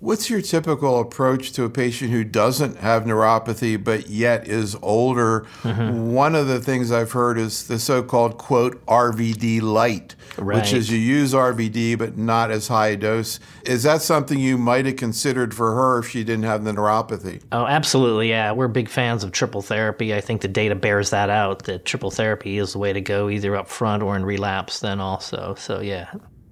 What's your typical approach to a patient who doesn't have neuropathy but yet is older? One of the things I've heard is the so-called, quote, RVD light, which is you use RVD but not as high a dose. Is that something you might have considered for her if she didn't have the neuropathy? Oh, absolutely, yeah. We're big fans of triple therapy. I think the data bears that out, that triple therapy is the way to go, either up front or in relapse then also. So, yeah.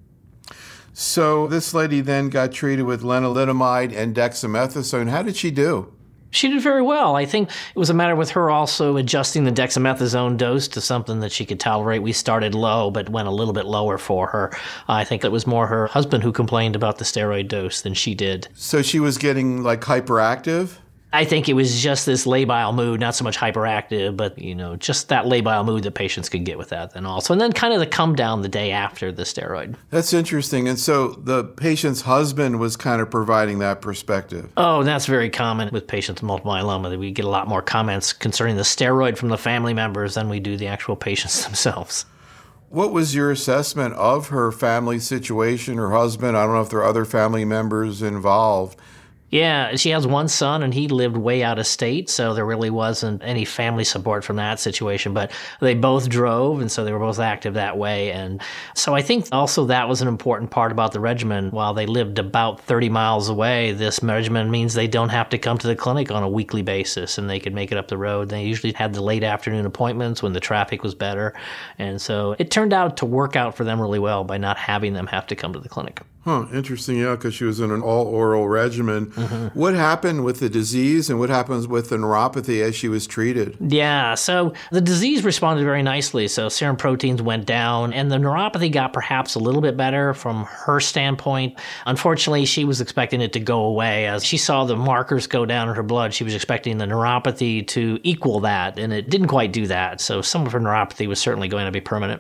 So this lady then got treated with lenalidomide and dexamethasone. How did she do? She did very well. I think it was a matter with her also adjusting the dexamethasone dose to something that she could tolerate. We started low, but went a little bit lower for her. I think it was more her husband who complained about the steroid dose than she did. So she was getting like hyperactive? I think it was just this labile mood, not so much hyperactive, but, just that labile mood that patients could get with that then also. And then kind of the come down the day after the steroid. That's interesting. And so the patient's husband was kind of providing that perspective. Oh, that's very common with patients with multiple myeloma. We get a lot more comments concerning the steroid from the family members than we do the actual patients themselves. What was your assessment of her family situation, her husband? I don't know if there are other family members involved. Yeah, she has one son, and he lived way out of state, so there really wasn't any family support from that situation. But they both drove, and so they were both active that way. And so I think also that was an important part about the regimen. While they lived about 30 miles away, this regimen means they don't have to come to the clinic on a weekly basis, and they could make it up the road. They usually had the late afternoon appointments when the traffic was better. And so it turned out to work out for them really well by not having them have to come to the clinic. Interesting, yeah, because she was in an all-oral regimen. What happened with the disease and what happens with the neuropathy as she was treated? Yeah, so the disease responded very nicely. So serum proteins went down, and the neuropathy got perhaps a little bit better from her standpoint. Unfortunately, she was expecting it to go away. As she saw the markers go down in her blood, she was expecting the neuropathy to equal that, and it didn't quite do that. So some of her neuropathy was certainly going to be permanent.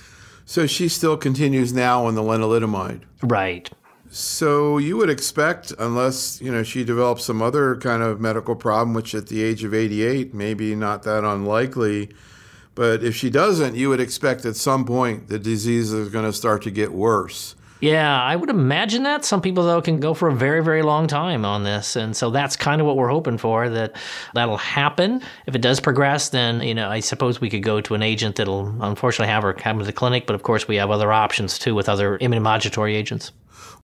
So she still continues now on the lenalidomide? Right. So you would expect, unless, she develops some other kind of medical problem, which at the age of 88, maybe not that unlikely, but if she doesn't, you would expect at some point the disease is going to start to get worse. Yeah, I would imagine that. Some people, though, can go for a very, very long time on this. And so that's kind of what we're hoping for, that'll happen. If it does progress, then, I suppose we could go to an agent that'll unfortunately have her come to the clinic. But, of course, we have other options, too, with other immunomodulatory agents.